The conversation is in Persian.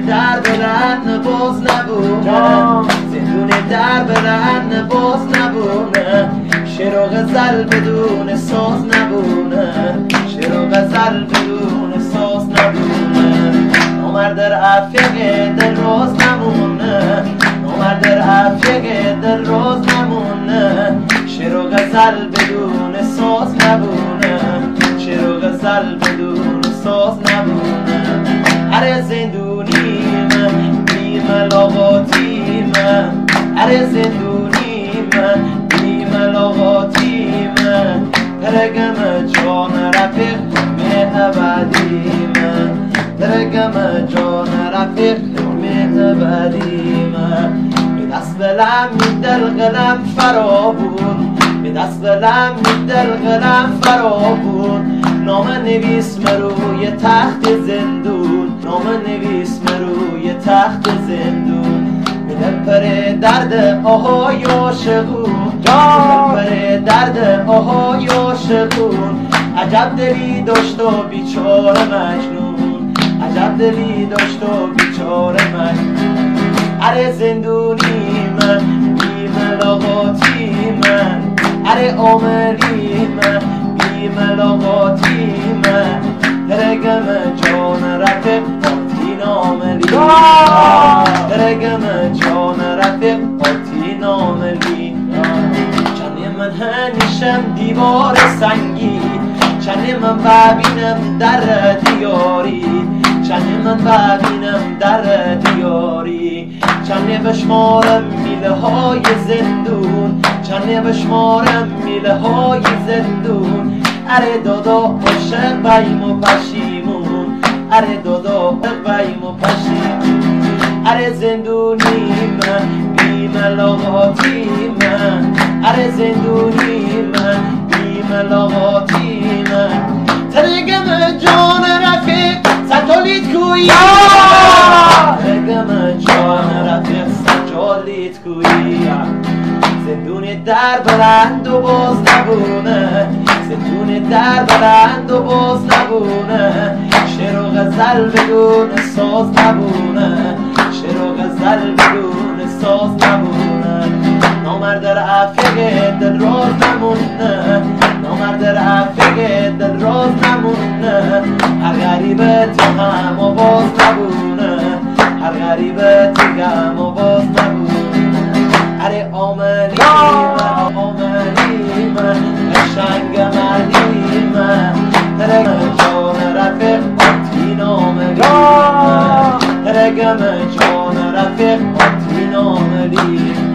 در برن باز نبونه، زندون در برن باز نبونه، شعر و غزل بدون ساز نبونه، شعر و غزل بدون ساز نبونه. نامرد در عفیق دل روز نمونه، نامرد در عفیق دل روز نمونه، شعر و غزل بدون ساز نبونه، شعر و غزل بدون ساز نبونه. اره زندونیم بی ملاقاتیم، اره زندونیم بی ملاقاتیم، ترگم جان رفیق می ابدیم، ترگم جان رفیق می ابدیم. به دست بلم می دل قلم فرابون، به دست بلم می دل قلم فرابون، نام نویس روی تخت زندون، نام نویس روی تخت زندون. به دل پر درد آهای عاشقون، به دل پر درد آهای عاشقون، عجب دلی داشت و بیچاره مجنون، عجب دلی داشت و بیچاره مجنون. اره زندونی من بی ملاقاتی من، اره عاملی من بی ملاقاتی من، ترگم جان رفیق آتین عاملی، ترگم جان رفیق آتین عاملی. چنه من هنشم دیوار سنگی، چنه من ببینم در دیاری، چنه من ببینم در دیاری، چنه بشمارم میله های زندون، چنه بشمارم میله های زندون. اره دادا عاشق بیم و پشیمون، اره دادا بیم و پشیمون. اره زندونی من بی ملاقاتی من، اره زندونی من بی ملاقاتی من، ترگم جان رفیق سجالیت کویی، ترگم جان رفیق سجالیت کویی. زندون در بلند و باز نبونه، زندون در بلند و باز نبونه، شعر و غزل بدون ساز نبونه، شعر و غزل بدون ساز نبونه. نامرد در عفیق دل راز نمونه، نامرد در عفیق دل راز نمونه، هر غریبت هم و باز نبونه، هر غریبت هم و باز نبونه. اره عاملی من عاملی من، قشنگ مردی من، ترگم جان رفیق آتین عاملی من، ترگم جان رفیق آتین عاملی.